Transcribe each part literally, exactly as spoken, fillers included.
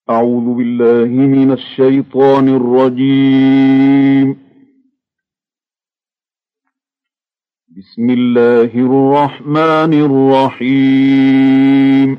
أعوذ بالله من الشيطان الرجيم. بسم الله الرحمن الرحيم.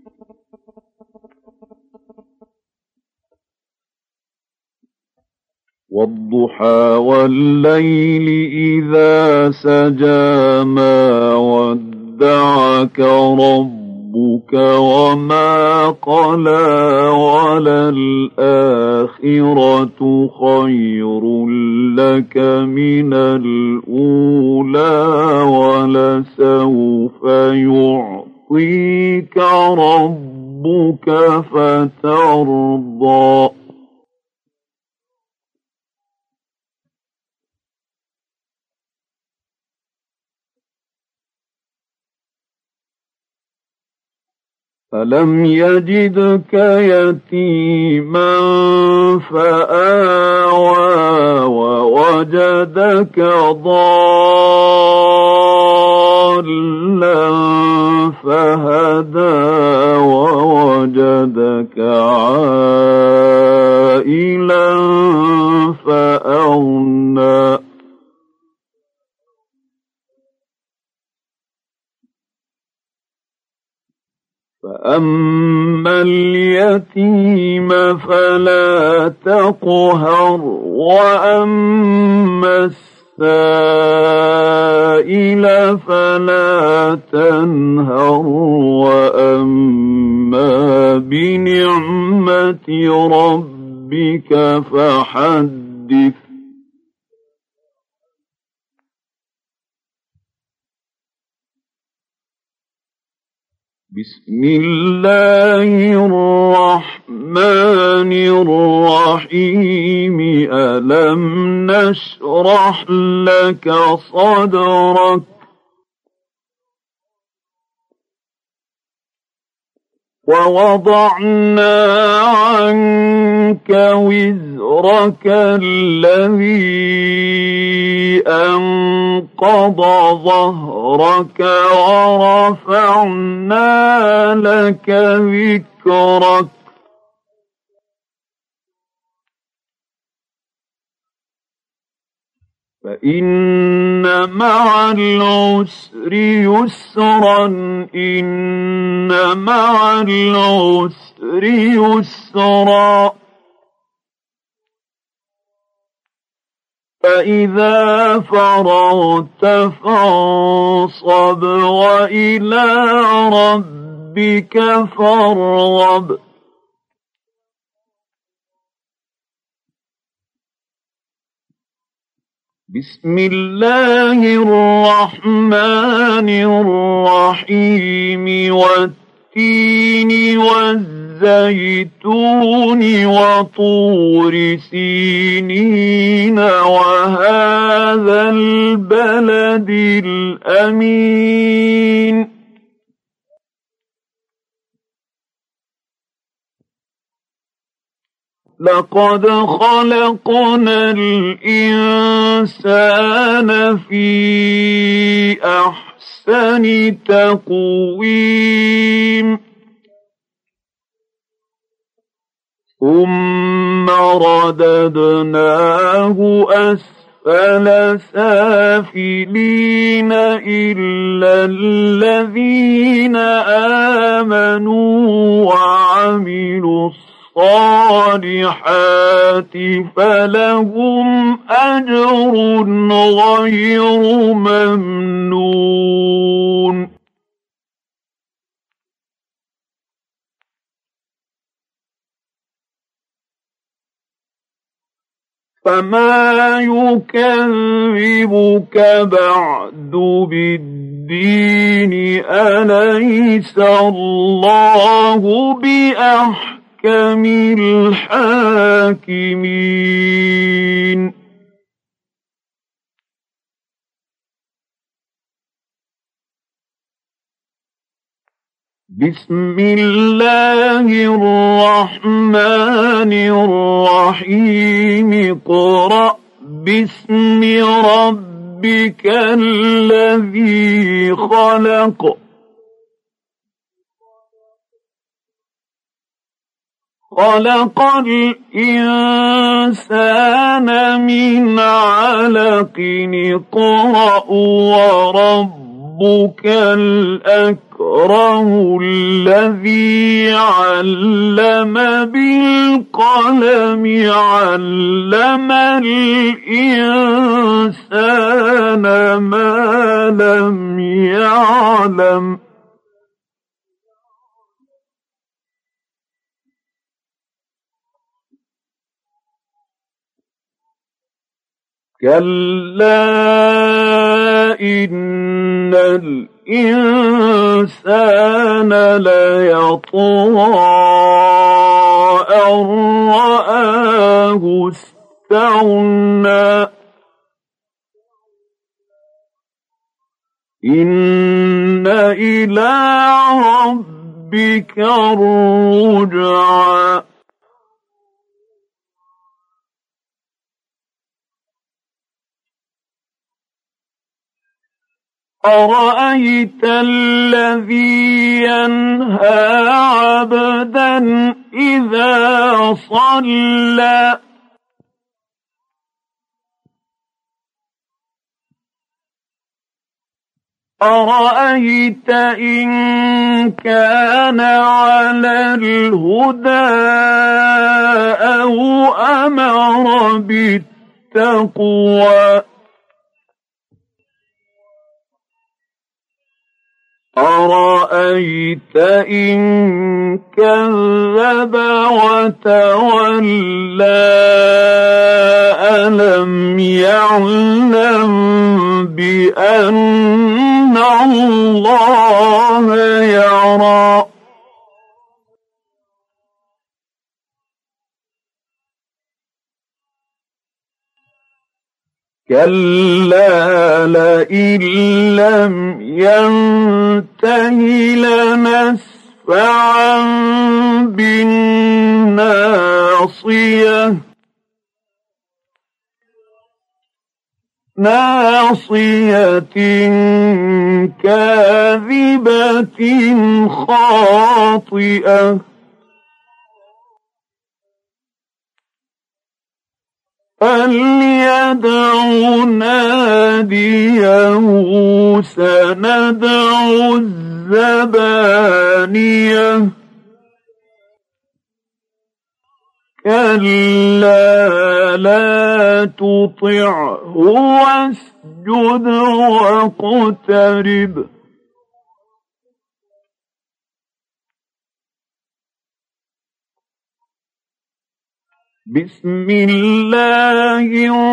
والضحى والليل إذا سجى ما ودعك ربك وما قلى وللآخرة خير لك من الأولى ولسوف يعطيك ربك فترضى. ألم يجدك يتيما فآوى ووجدك ضالا فهدى ووجدك عائلا فأغنى فأما اليتيم فلا تقهر وأما السائل فلا تنهر وأما بنعمة ربك فحدث. بسم الله الرحمن الرحيم. ألم نشرح لك صدرك ووضعنا عنك وزرك الذي أنقض ظهرك ورفعنا لك ذكرك فإن مع العسر يسرا إن مع العسر يسرا فإذا فرغت فانصب وإلى ربك فارغب. بسم الله الرحمن الرحيم. والتين والزيتون وطور سينين وهذا البلد الأمين. لقد خلقنا الإنسان في أحسن تقويم ثم رددناه أسفل سافلين إلا الذين آمنوا وعملوا الصالحات فلهم أجر غير ممنون. فما يكذبك بعد بالدين أليس الله بأحكم الحاكمين. بسم الله الرحمن الرحيم. اقرأ باسم ربك الذي خلق خلق الإنسان من علق اقرأ وربك الأكرم الذي علم بالقلم علم الإنسان ما لم يعلم كلا إن الإنسان ليطغى أن رآه استغنى إن إلى ربك الرجعى أرأيت الذي ينهى عبدا إذا صلى أرأيت إن كان على الهدى أو أمر بالتقوى أرأيت إن كذب وتولى ألم يعلم بأن الله يرى كلا لئن لم ينته لنسفعا بالناصية ناصية كاذبة خاطئة فليدع ناديه سندع الزبانية كلا لا تطعه واسجد واقترب بسم الله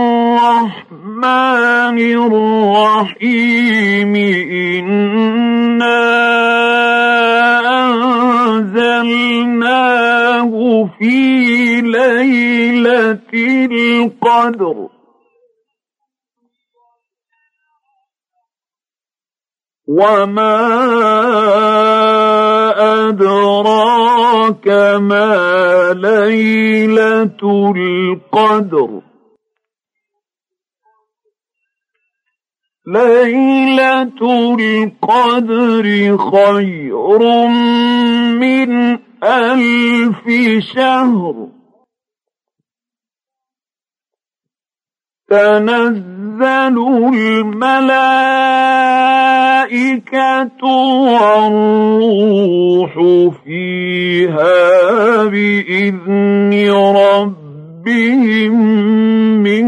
الرحمن الرحيم إنا أنزلناه في ليلة القدر وما أدراك ما ليلة القدر ليلة القدر خير من ألف شهر تنزل الملائكة والروح فيها بإذن ربهم من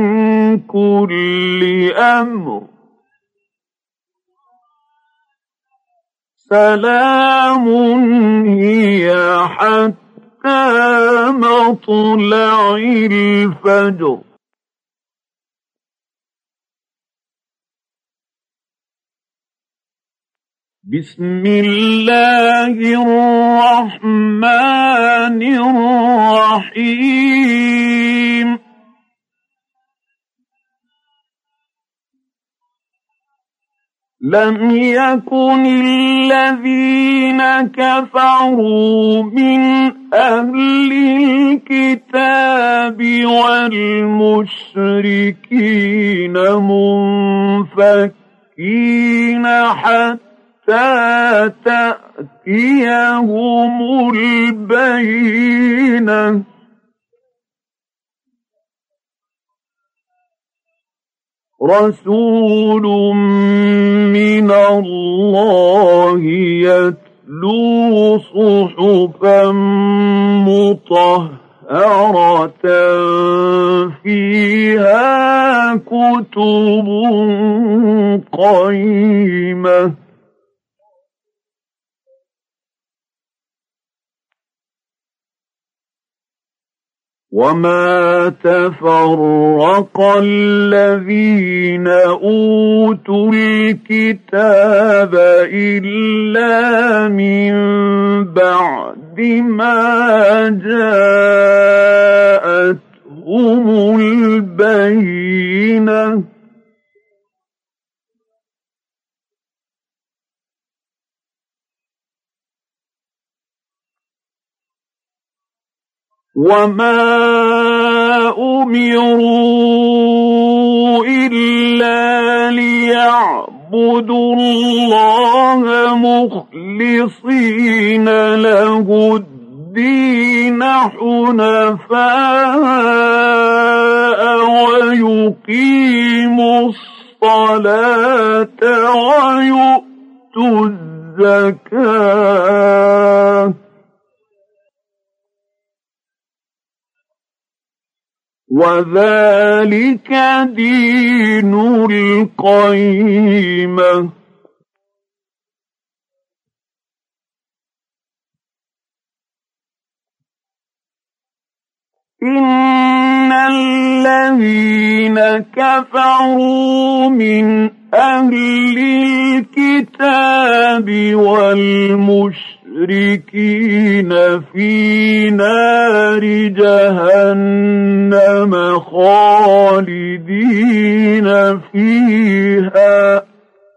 كل أمر سلام هي حتى مطلع الفجر بسم الله الرحمن الرحيم لم يكن الذين كفروا من أهل الكتاب والمشركين منفكين حتى حتى تأتيهم البينة رسول من الله يتلو صحفا مطهرة فيها كتب قيمة وما تفرق الذين أوتوا الكتاب إلا من بعد ما جاءتهم البينة وما أمروا إلا ليعبدوا الله مخلصين له الدين حنفاء ويقيموا الصلاة ويؤتوا الزكاة وذلك دين القيمة إن الذين كفروا من أهل الكتاب والمشركين في نار جهنم خالدين فيها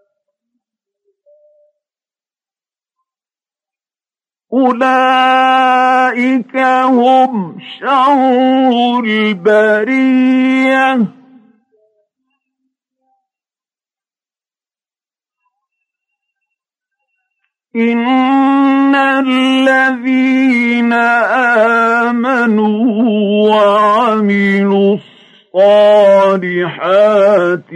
أولئك هم شر البرية إن الذين آمنوا وعملوا الصالحات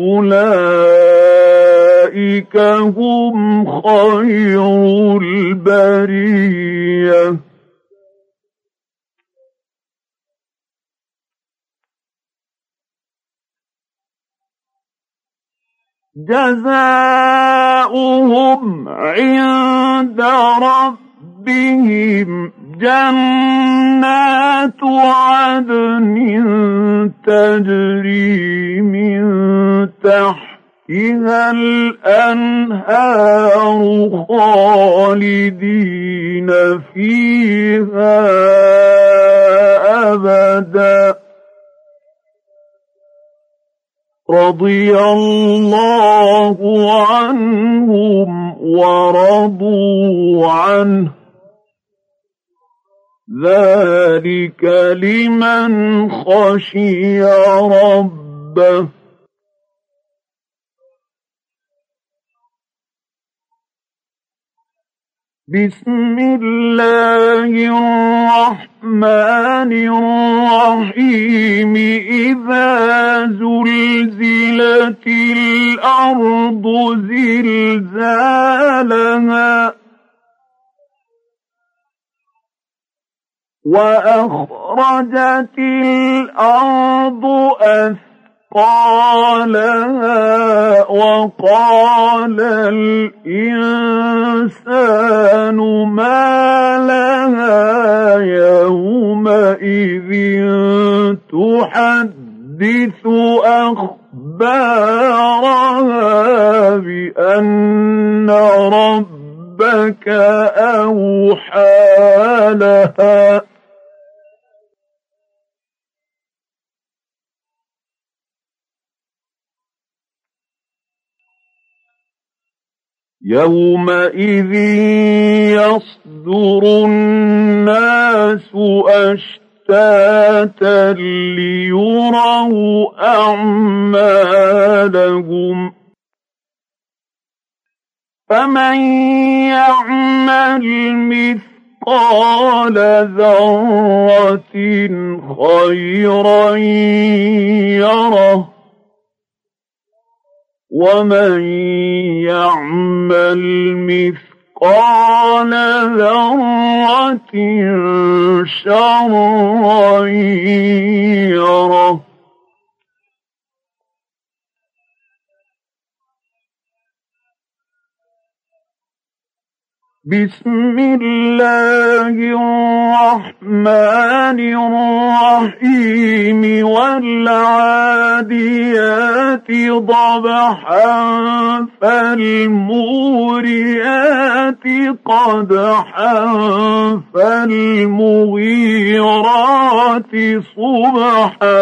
أولئك هم خير البرية جزاؤهم عند ربهم جنات عدن تجري من تحتها الأنهار خالدين فيها أبدا رضي الله عنهم ورضوا عنه ذلك لمن خشي ربه بسم الله الرحمن الرحيم إذا زلزلت الأرض زلزالها وأخرجت الأرض أثقالها وقال الإنسان ما لها يومئذ تحدث أخبارها بأن ربك أوحى لها يومئذ يصدر الناس أشتاتا ليروا أعمالهم فمن يعمل مثقال ذرة خيرا يره ومن يعمل مثقال ذرة شرا يره. بسم الله الرحمن الرحيم والعاديات ضبحا فالموريات قدحا فالمغيرات صبحا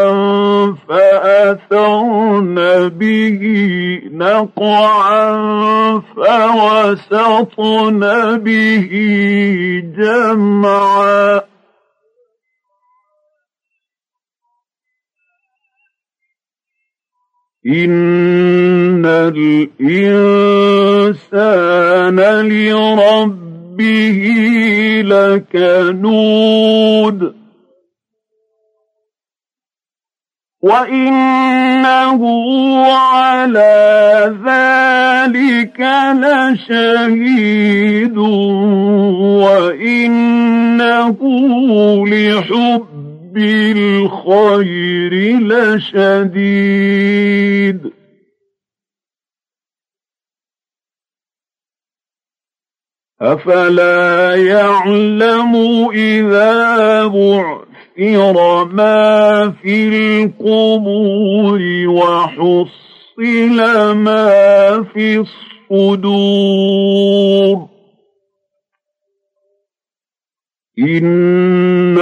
فأثرن به نقعا فوسطن به جمعا. إن الإنسان لربه لكنود وإنه على ذلك لشهيد وإنه لحب الخير لشديد. أفلا يعلم إذا بعثر ما في القبور وحصل ما في الصدور إن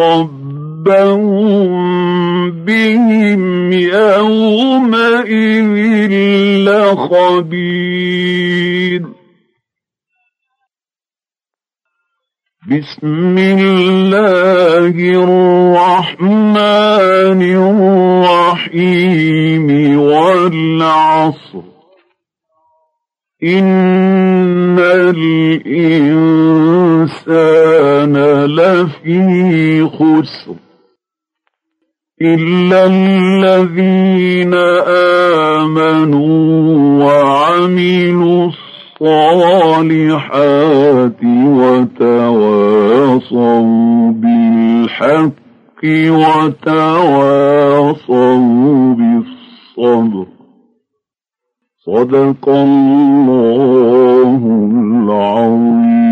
ربهم بهم يومئذ لخبير. بسم الله الرحمن الرحيم والعصر إن الإنسان لفي خسر إلا الذين آمنوا وعملوا الصالحات وتواصوا بالحق وتواصوا بالصبر. صدق الله العظيم.